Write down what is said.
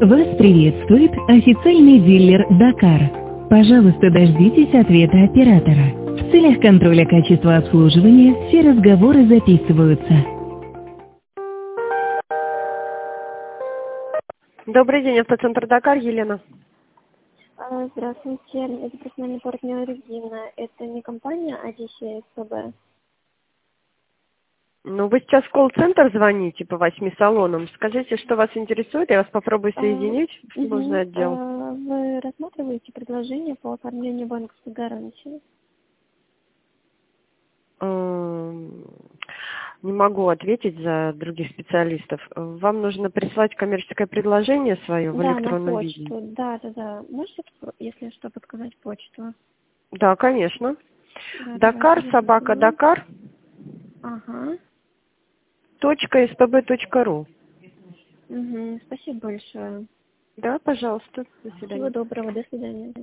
Вас приветствует официальный дилер «Дакар». Пожалуйста, дождитесь ответа оператора. В целях контроля качества обслуживания все разговоры записываются. Добрый день, автоцентр «Дакар», Елена. Здравствуйте, это профессиональный партнер Регина. Это не компания Одиссея СПБ? Ну, вы сейчас в колл-центр звоните по 8 салонам. Скажите, что вас интересует, я вас попробую соединить в нужный отдел. Вы рассматриваете предложение по оформлению банковской гарантии? Не могу ответить за других специалистов. Вам нужно прислать коммерческое предложение свое в Да, на электронном виде? почту. Да. Можете, если что, подсказать почту? Да, конечно. Да, Дакар, давайте собака, записываю. Дакар, Ага. .spb.ru. Спасибо большое. Да, пожалуйста. До Всего свидания. доброго, до свидания.